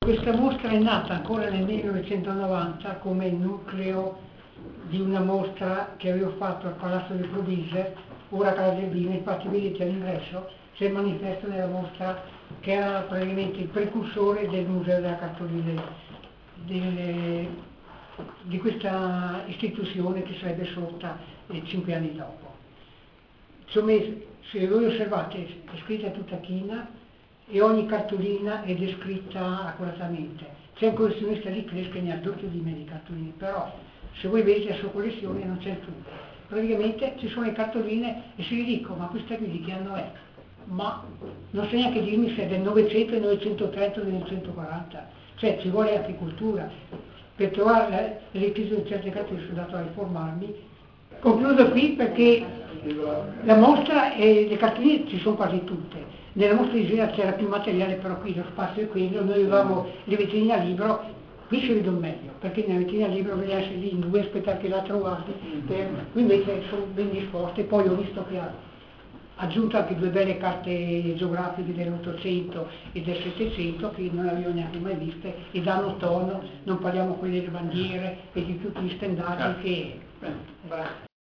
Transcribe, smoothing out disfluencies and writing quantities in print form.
Questa mostra è nata ancora nel 1990 come nucleo di una mostra che avevo fatto al Palazzo del Provise, ora Casa Zerbino. Infatti vedete all'ingresso c'è il manifesto della mostra che era praticamente il precursore del Museo della Cartolina, di questa istituzione che sarebbe sorta 5 anni dopo. Insomma, se voi osservate, è scritta tutta china e ogni cartolina è descritta accuratamente. C'è un collezionista di Cles che ne ha doppio di me di cartoline, però se voi vedete la sua collezione non c'è tutto. Praticamente ci sono le cartoline e si dico, ma questa qui di che anno è? Ma non so neanche dirmi se è del 900, del 930 o del 940, cioè ci vuole anche cultura. Per trovare l'episodio di certe carte sono andato a riformarmi. Concludo qui perché la mostra e le cartoline ci sono quasi tutte. Nella mostra di Gela c'era più materiale, però qui lo spazio è quello, noi avevamo le vetrine a libro, qui si vedono meglio, perché nella vetrina a libro bisogna essere lì in due, aspettare che la trovate, qui invece sono ben disposte. Poi ho visto che ha aggiunto anche due belle carte geografiche dell'800 e del 700 che non avevo neanche mai viste e danno tono, non parliamo quelle delle bandiere e di tutti gli stendaggi che...